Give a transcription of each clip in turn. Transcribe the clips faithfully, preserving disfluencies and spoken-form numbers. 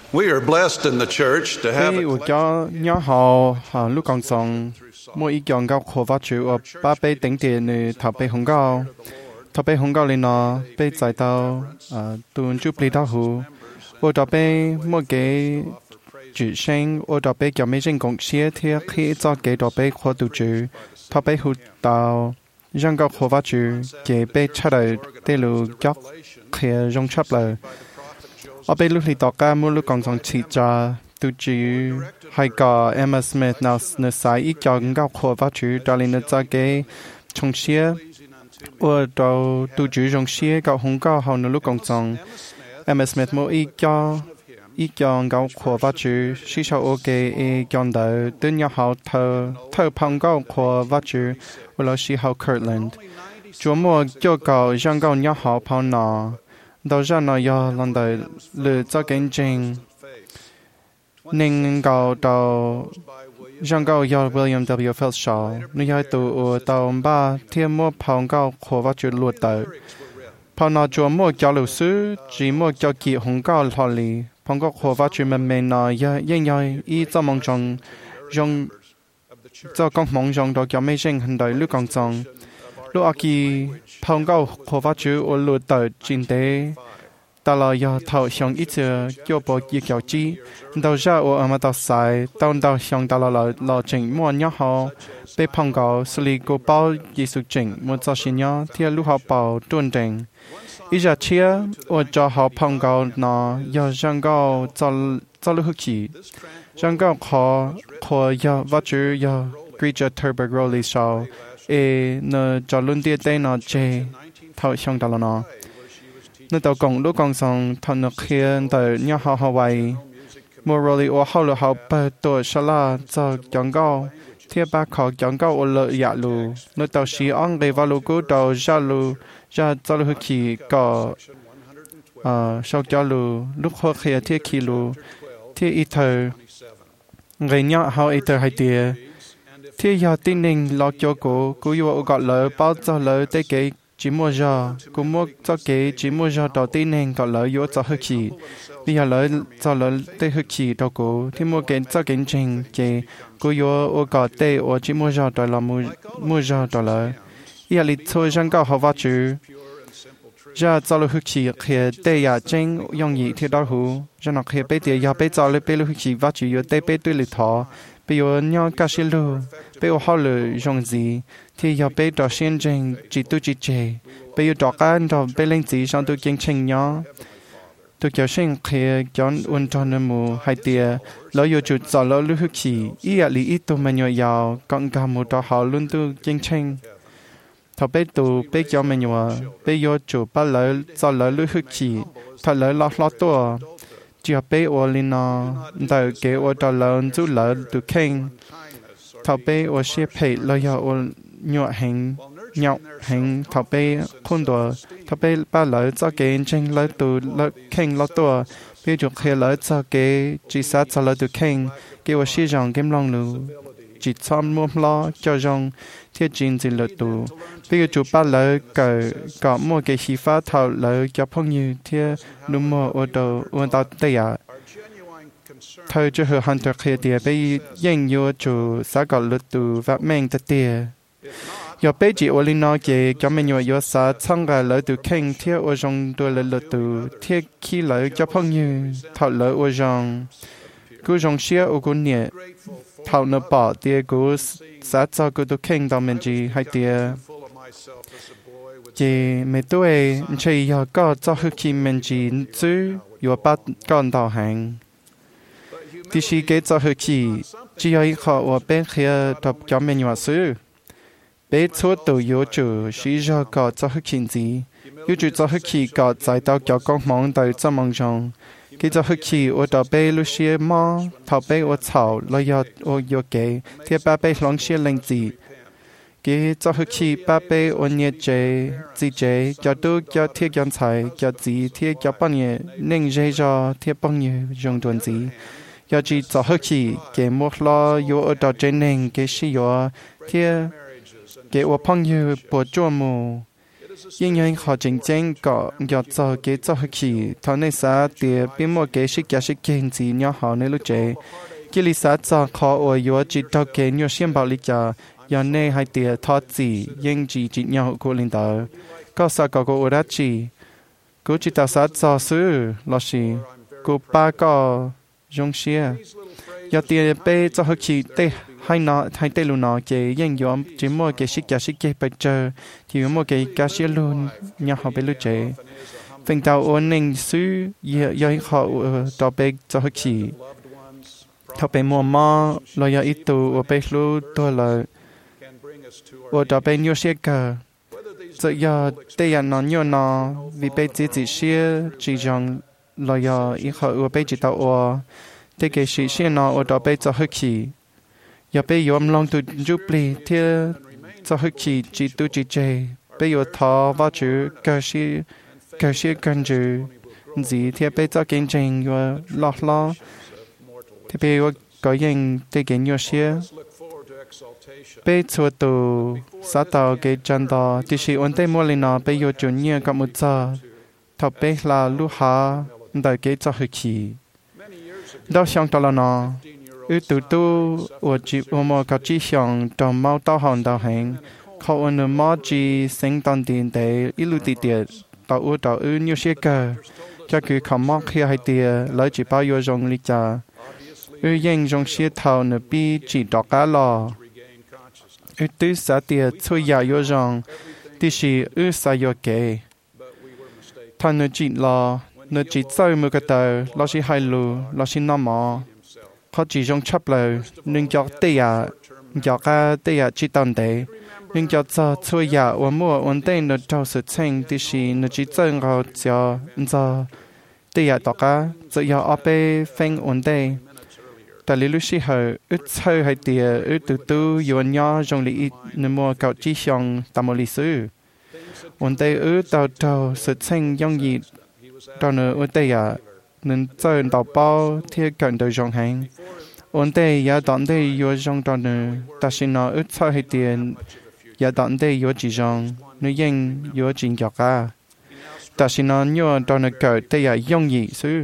We are blessed in the church to have Khi a ở cho nhỏ họ họ lúc còn sống mỗi ý chọn gạo khổ vắt chịu ở ba bê tính tiền này thảo bê hồng gạo thảo bê hồng gạo lên nó bê giải tàu tuần chụp lì đào hú ở đó bê mỗi cái chữ sinh ở đó bê cho mấy sinh công xía thì khi cho cái đó bê khó tu chữ thảo bê hú tàu rong gạo khổ vắt chịu cái bê trả lời tê lù chóc khi rong chấp lời ở bên lúc thì tỏ ca mua lúc còn sống chỉ cho tu chữ hay có Emma Smith nào nơi sai ít cho ngao khổ và chữ đó là nơi cho cái trong xía ở đầu tu chữ trong xía cậu không có hầu nơi lúc còn sống Emma Smith mua ít cho ít cho ngao khổ và chữ sĩ sau ok e chọn đợi từ nhà họ thơ thơ phong ngao khổ và chữ ở là sĩ hậu Kirtland chúa mua cho cậu trong ngao nhà họ phong nọ đầu ra nó do lần đầu lựa cho kiến trình nên cầu đầu trong cầu do William W. Felshaw nơi hai tụ ở tàu ba thiên mua phong cầu khổ và chuyện luật tới phong nó chúa mua cho lưu sư chỉ mua cho kỳ hồng cầu thọ lý phong cầu khổ và chuyện mình mình nó do yên nhoi ý cho mong trong trong cho con mong trong đó cho mấy sinh hình đời lúc còn trong lúc ở kỳ phong cầu khổ và chuyện ở luật tới chính tế ta là do thầu xong ít giờ cho bộ chia kiểu chi đầu ra ở mà tao xài tao tao xong ta là là là chỉnh mua nhá họ bị phong cầu xử lý của bao gì sự chỉnh một số xin nhá thì lúc họ bảo tuân trình ít giờ chia ở cho họ phong cầu nó do răng cầu cho cho lúc chỉ răng cầu khó khó do vật chữ do Gregor Thurberg Rowley sau e nó cho luôn tiền tên nó chê thầu xong ta là nó nơi tàu cộng lúc còn sống thằng nó khiến tới nhà họ Hawaii mua rồi ở hậu là hậu bờ tổ sala cho chọn gạo thiết ba khó chọn gạo ở lợi dạ lù nơi tàu xí ông để vào lù cũ tàu ra lù ra cho lù khí có sau cho lù lúc họ khi thiết khí lù thiết ít thời người nhà họ ít thời hai tia thiết giờ tin ninh lo cho cô cô yêu gọi lời bao cho lời tới cái chỉ mua giờ cũng mua cho cái chỉ mua giờ đầu tiên nên gọi lời vô cho hơi chỉ bây giờ lời cho lời tới hơi chỉ đầu cổ thì mua cái cho cái trình cái cô vô ở gọi tê ở chỉ mua giờ đầu là mua mua giờ đầu lời giờ lịch thôi rằng cao học vào chữ giờ cho lời hơi chỉ khi tê giờ trình用意thì đó hú cho nó khi bây giờ giờ bây giờ lời bây lời hơi chỉ vào chữ vô tê bây tôi lịch thọ bây giờ nhau cá sĩ lưu bây giờ họ lời dùng gì thì giờ bây giờ xin trình chỉ tu chỉ chế bây giờ đọc anh đọc bây lên gì xong tôi kiến trình nhau tôi kéo sinh khi chọn ôn cho nên mù hai tia lỡ giờ chụp giờ lỡ lưu hức chỉ ý là lý ít tôi mình nhỏ giàu còn cả một trò họ luôn tôi kiến trình thọ bây tu bây giờ mình nhỏ bây giờ chụp ba lỡ giờ lỡ lưu hức chỉ thật lỡ lót lót tua chỉ bây ở lên nó đời kế ở trò lỡ chú lỡ được khen thọ bây ở xe phải lỡ giờ ở nhọ hành nhọ hành thọ bây khôn đùa thọ bây ba lỡ cho cái tranh lỡ từ lỡ khen lỡ tua bây giờ khi lỡ cho cái chỉ sát cho lỡ từ khen cái ở xe rong game long lù chỉ xóm mua lo cho rong thiết chính gì lỡ tù bây giờ chụp ba lỡ cỡ có mua cái xí phá thọ lỡ cho phong như thiết núm mua ở đầu ở tàu tây à thời cho họ hành thực hiện địa bây giờ nhiều chủ xã có lỡ tù và men tết địa giờ bây giờ ở bên nó cái cho mình nhiều giờ xã sang cái lỡ từ khen thiết ở trong đôi lỡ lỡ từ thiết khi lỡ cho phong như thọ lỡ ở trong cứ trong xe ở cái nhẹ thọ nó bỏ địa cứ xã cho cứ từ khen到mình chỉ hay địa chỉ mấy tuổi chỉ giờ có cho hơi khi mình chỉ chứ giờ bắt con tàu hàng thì khi cái cho hơi khi chỉ có họ ở bên kia tập cho mình nhiều sự bé số từ yếu chủ chỉ do có cho hơi khi gì yếu chủ cho hơi khi có giải到cho con mong tới cho mong trong cái cho hơi khi ở đó bé lúc xưa mò thảo bé ở thảo lo giờ ở yếu cái thì ba bé lòng xưa lên gì cái cho hơi khi ba bé ở nhà chế gì chế cho tôi cho thiết nhân才cho gì thiết cho bao nhiêu nên dễ cho thiết bao nhiêu dùng tuần gì giờ chỉ cho hơi khi cái một lo yếu ở đó trên nền cái sử dụng thiết cái ở phong như bộ chua mù 因为好竞争个要做嘅做起，他那啥的边么嘅是嘅是经济要好呢路者，佢哋啥做可我要知道嘅要先保力家，要呢係嘅他自應自自要個領導，個啥個個我得知，佢知道啥做事，老師，佢把個用些，要啲被做起的。hai nó hai tê luôn nó cái những nhóm chỉ mua cái shit cái shit cái bây giờ thì mua cái cái shit luôn nhà họ bây lúc chế phần tàu ổn định sư giờ giờ họ tàu bây cho họ chỉ họ bây mua mò lo giờ ít tu ở bây lúc tôi là ở tàu bây nhiều shit cả giờ giờ tê giờ nó nhiều nó vì bây chỉ chỉ shit chỉ rằng lo giờ ít họ ở bây chỉ tàu ở tê cái shit shit nó ở tàu bây cho họ chỉ giờ bây giờ ông long tu giúp li thì cho họ chỉ chỉ tu chỉ chơi bây giờ thọ vào chữ cơ sĩ cơ sĩ cần chữ gì thì bây giờ kinh doanh và lo lo thì bây giờ có những cái kinh nhiều xe bây giờ tu sát tàu cái chân đó thì chỉ ổn định mua lên nó bây giờ chủ nghĩa có một giờ thọ bây là lúc hà đợi cái cho họ chỉ đó xong đó là nó ư tụ tu ở chỉ ở một cái chỉ想trong máu tao hòn tao hànhเขาở nơi máu chỉ sinh tồn tiền để ilu tiền tiền tao ở tao ư nhiều些个cho cứเขาmáu khi hay tiền lấy chỉ bao nhiêu dòng lịch trả ư những dòng些thầu nơi bi chỉ đọc cả lò ư tư xã tiền chơi nhà nhiều dòng thì chỉ ư xã nhiều kề thằng nơi chỉ lò nơi chỉ chơi một cái tờ lo chỉ hai lù lo chỉ năm mỏ họ chỉ dùng chấp lời nhưng cho tây à cho cả tây à chỉ tận đấy nhưng cho cho chơi à và mua ổn định được cho sự thành thì chỉ nó chỉ chân họ cho cho tây à đó cả cho giờ ở bên phanh ổn định tại lý lúc xí họ ít chơi hay tiền ít từ từ yêu nhau trong lý nên mua cậu chỉ xong tạm một lý sử ổn định ít đầu đầu sự thành giống gì đó nữa ổn định à nên chơi đào bao thì cần được dùng hàng ổn định giờ đón đây yêu dùng đó nữa ta xin nó ít chơi hay tiền giờ đón đây yêu chỉ dùng nếu yên yêu chỉ cho cả ta xin nó nhiều đó nữa cỡ đây là dùng gì chứ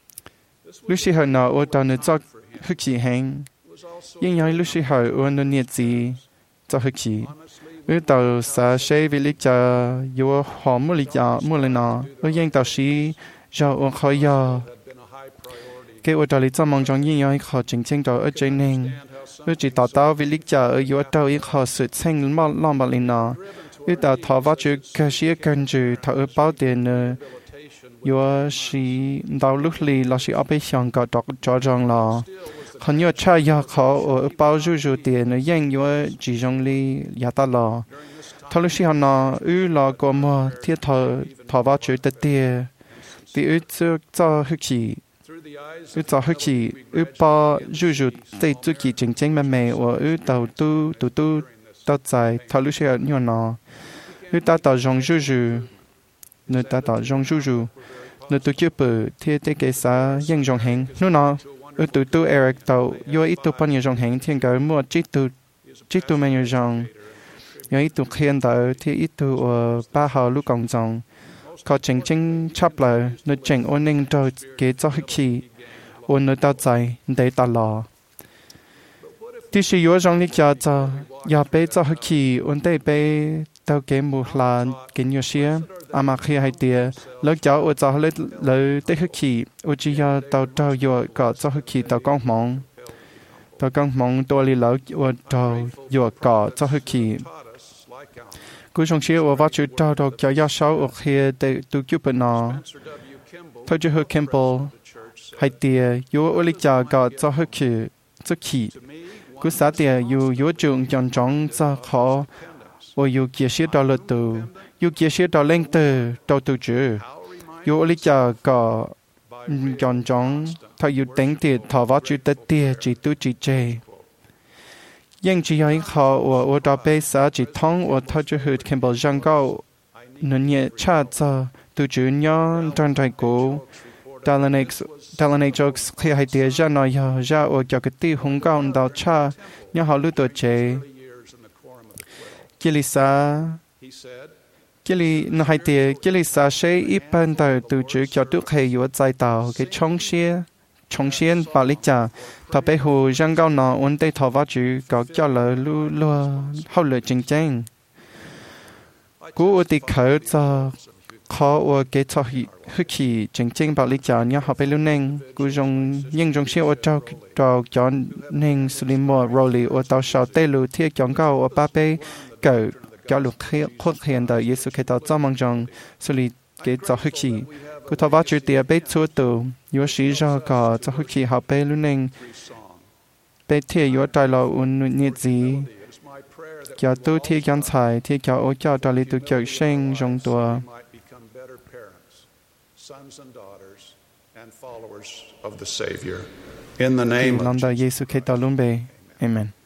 lúc xí hồi nó ở đó nữa cho hức chỉ hàng nhưng nhớ lúc xí hồi ở nó nhiệt gì cho hức chỉ ở tàu xã sẽ vì lý cho yêu họ mua lý cho mua lên nó ở yên tàu xí giờ ở khỏi giờ cái ở đây cho mong trong những người họ chính chính đó ở trên nền ở chỉ tạo tạo vì lý do ở giữa đâu ít họ sự thành mà làm mà lên nó ở đó thọ vào chữ cái gì cần chữ thọ ở bao tiền nữa giữa sĩ đào lúc lì là sĩ ở bên trong có đọc cho rằng là họ nhớ cha giờ họ ở bao nhiêu nhiêu tiền nữa nhưng giữa chỉ trong lì giá ta là thọ lúc sĩ họ nó ư là có mà thiết thọ thọ vào chữ tết tiền vì ư cho cho hức chỉ ư cho hức chỉ ư bao nhiêu nhiêu tây chu kỳ chính chính mà mẹ và ư tàu tu tu tu tàu dài thọ lúc sĩ họ nhớ nó ư ta tàu trong nhiêu nhiêu nơi ta tàu trong nhiêu nhiêu nơi tu chưa bự thì thế cái xã dân trong hàng nó nó ư tu tu Eric tàu do ít tu bao nhiêu trong hàng thì cái mua chỉ tu chỉ tu bao nhiêu trong do ít tu khiên tàu thì ít tu ở ba họ lúc còn trong có chính chính chấp lại nơi chính ổn định rồi kế cho hức khí ổn nơi tao dài để ta lo thì sử dụng trong lịch cho cho giờ bé cho hức khí ổn định bé tao kế một là cái nhiều xía à mà khi hay tiền lớp cháu ở cho lấy lấy tới hức khí ở chỉ giờ tao tao giờ có cho hức khí tao con mong tao con mong tôi đi lấy ở tao giờ có cho hức khí cú trong xe ở vắt chữ tao đâu cho giáo sáu ở kia để tu cứu bệnh nó thôi chứ hơi Campbell hay tiền yếu ở lịch trả có cho hơi khí cho khí cú xã tiền yếu yếu trường chọn chọn cho khó ở yếu kia xe đó là từ yếu kia xe đó lên từ đầu từ chữ yếu ở lịch trả có chọn chọn thôi yếu tính tiền thọ vắt chữ tết tiền chỉ tu chỉ chơi nhưng chỉ hay họ ở ở đó bây giờ chỉ thông ở thao chữ hụt Campbell giang cao nên nhẹ cha cho từ chữ nhỏ trong đại cố Dalanex Dalanex jokes khi hay tiền ra nói giờ ra ở cho cái tiêu hung cao đào cha nhớ họ lưu tuổi trẻ Kilisa cái li nó hay tiề cái li sa sẽ ít bên tờ từ chữ cho trước hay yếu giải tạo cái trong xe trong xe bảo lý trả thọ bé hồ giang cao nó ổn định thọ vào chữ có cho lời lu lu hậu lời chính chính cú ở đi khởi cho khó ở cái cho hư khí chính chính bảo lý trả nhớ họ bé lu nên cú dùng nhưng dùng xe ở trong trò chọn nên xử lý mua rồi ở tàu sau tê lu thiết chọn cao ở ba bé cỡ cho lục khuất hiện đời Giêsu Kitô cho mong rằng xử lý cái cho hư khí cú thọ vào chữ tiệt bé chúa tù yếu sĩ cho có cho hư khí họ bé lu nên bé thiệt yếu đại lộ un nhiệt gì cho tu thiệt gian tài thiệt cho ô cho đại lý tu chợ sinh trong tua In the name lòng đời Giêsu Kitô luôn bề. Amen.